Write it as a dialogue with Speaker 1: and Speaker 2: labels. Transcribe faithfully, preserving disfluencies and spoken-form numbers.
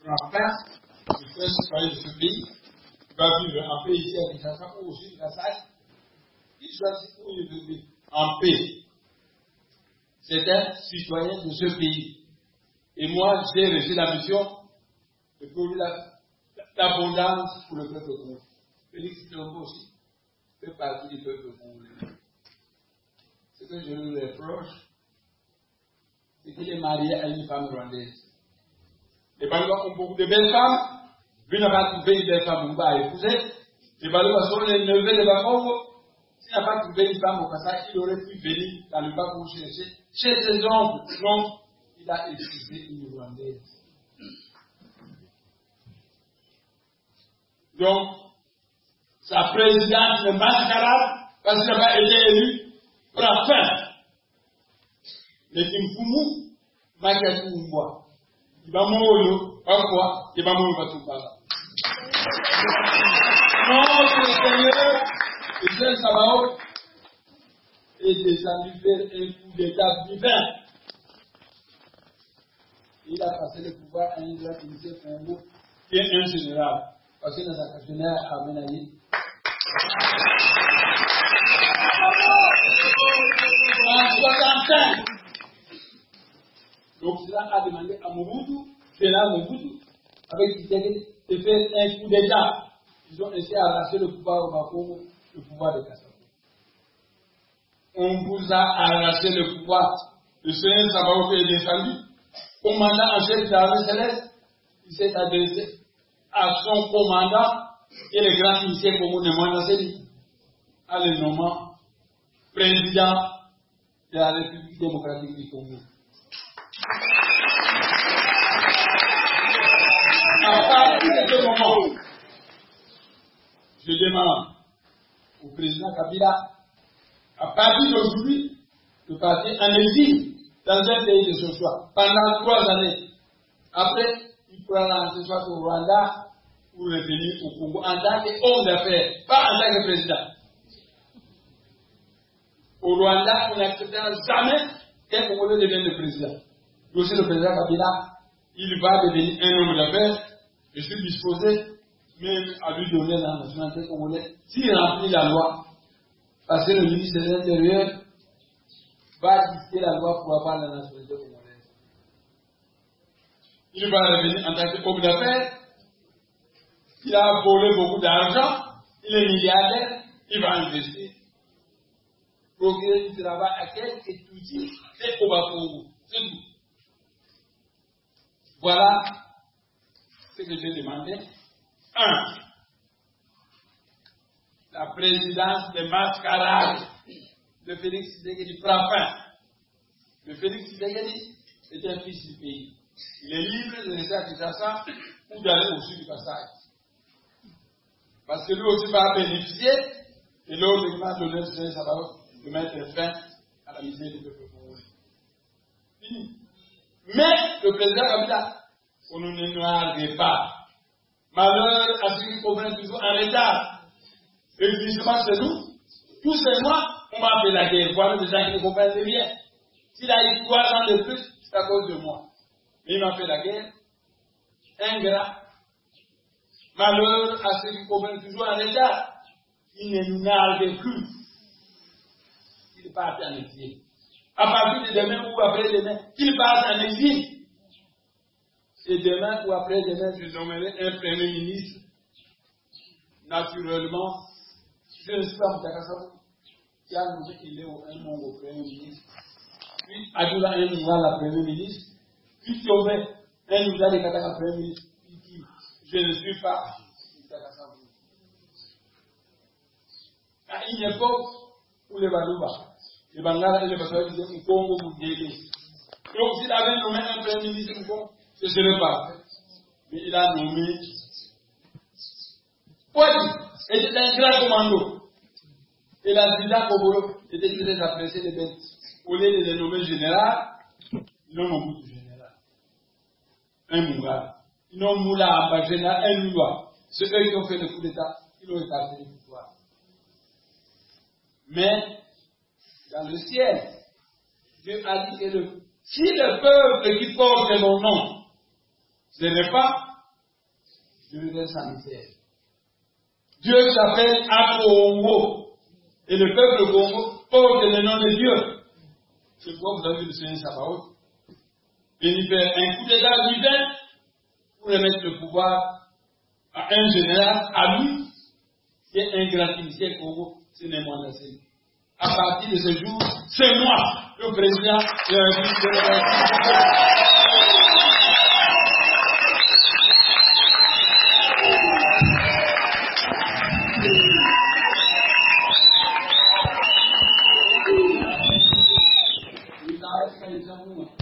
Speaker 1: prend fin, je suis un citoyen de ce pays, il va vivre en paix ici à Kinshasa ou aussi à Kassai, il choisit où il veut vivre en paix. C'est un citoyen de ce pays. Et moi, j'ai reçu la mission de produire l'abondance pour le peuple congolais. Félix Tshilombo aussi fait partie du peuple congolais. Ce que je lui reproche, c'est qu'il est marié à une femme rwandaise. Les Balouas ont beaucoup de belles femmes. Lui n'a pas trouvé une belle femme, on va épouser. Les Balouas sont les neveux de Bakongo. S'il n'a pas trouvé une femme au Kassai, il aurait pu venir dans le Bakongo chercher chez ses oncles. Donc, il a épousé une Rwandaise. Donc, sa présidente de mascarade, parce qu'il n'a pas été élu, prend fin. Mais Kimfumu, Makatu Mboa. Il va mourir, parfois, il va mourir par tout par Notre Seigneur, le Seigneur Sabaoth, est descendu faire un coup d'état divin. Il a passé le pouvoir à un grand ministère Congo, qui est un général. Parce que dans sa général à Menaï. En soixante-cinq, l'Occident a demandé à Mobutu, Fela Mobutu, avec Tshisekedi, de faire un coup d'État. Ils ont essayé d'arracher le pouvoir au Bakongo, le pouvoir de Kassai. On vous a arraché le pouvoir. Le Seigneur Sabaoth est descendu. Commandant en chef de l'armée céleste, il s'est adressé à son commandant et le grand ministère Congo de Mwanaseli, à le nommant président de la République démocratique du Congo. À partir de ce moment, je demande au président Kabila, à partir d'aujourd'hui, de partir en exil dans un pays de son choix pendant trois années. Après, il pourra rentrer soit au Rwanda ou revenir au Congo en tant qu'homme d'affaires, pas en tant que président. Au Rwanda, on n'acceptera jamais qu'un Congolais devienne le président. Aussi, le président Kabila, il va devenir un homme d'affaires. Je suis disposé même à lui donner la nationalité congolaise s'il remplit la loi. Parce que le ministre de l'Intérieur va dicter la loi pour avoir la nationalité congolaise. Il va revenir en tant qu'homme d'affaires. Il a volé beaucoup d'argent. Il est milliardaire. Il va investir. Procurer du travail à quelques outils. C'est au Bakongo. C'est tout. Voilà ce que j'ai demandé. Un. La présidence de mascarade de Félix Tshisekedi prend fin. Le Félix Tshisekedi est un fils du pays. Il est libre de rester à Kinshasa ou d'aller au sud du Kassai. Parce que lui aussi va bénéficier de l'ordre de l'O N G Sabaoth de mettre fin à la misère du peuple congolais. Fini. Mais le président Kabila, on ne nous nargue pas. Malheur à ceux qui comprennent toujours en retard. Et justement, c'est nous. Tous ces mois, on m'a fait la guerre. Voilà des gens qui ne comprennent rien. S'il a eu trois ans de plus, c'est à cause de moi. Mais il m'a fait la guerre. Ingrat. Malheur à ceux qui comprennent toujours en retard. Il ne nous nargue plus. Il part en exil. À partir de demain ou après-demain, il part en exil. Et demain ou après-demain, je nommerai un premier ministre. Naturellement, je ne suis pas Moutakassa qui a nommé Iléo un nom au premier ministre. Puis Adoula un nom la premier ministre. Puis Thiobé un nom de Kataka premier ministre. Puis qui je ne suis pas Moutakassa. À une époque où les Balouba, les Bangala et les Bassouas disaient que Congo vous guérit. Donc s'il avait nommé un premier ministre du Congo, ce serait pas. Mais il a nommé Kwadi était un grand commando. Et l'adjudant Kobolo était très apprécié des bêtes. Au lieu de les nommer général, ils l'ont nommé général. Un Moura. Ils l'ont Moula Abba général, un Moula. Ceux qui ont fait le coup d'État, ils ont écarté le pouvoir. Mais, dans le ciel, Dieu a dit que le, si le peuple qui porte mon nom, ce n'est pas secrétaire sanitaire. Dieu s'appelle à Congo. Et le peuple Congo porte le nom de Dieu. C'est pourquoi vous avez vu le Seigneur Sabaoth. Il fait un coup d'état divin pour remettre le pouvoir à un général, à lui, qui est un grand initié Congo, c'est Némon Nassé. À partir de ce jour, c'est moi, le président de la République.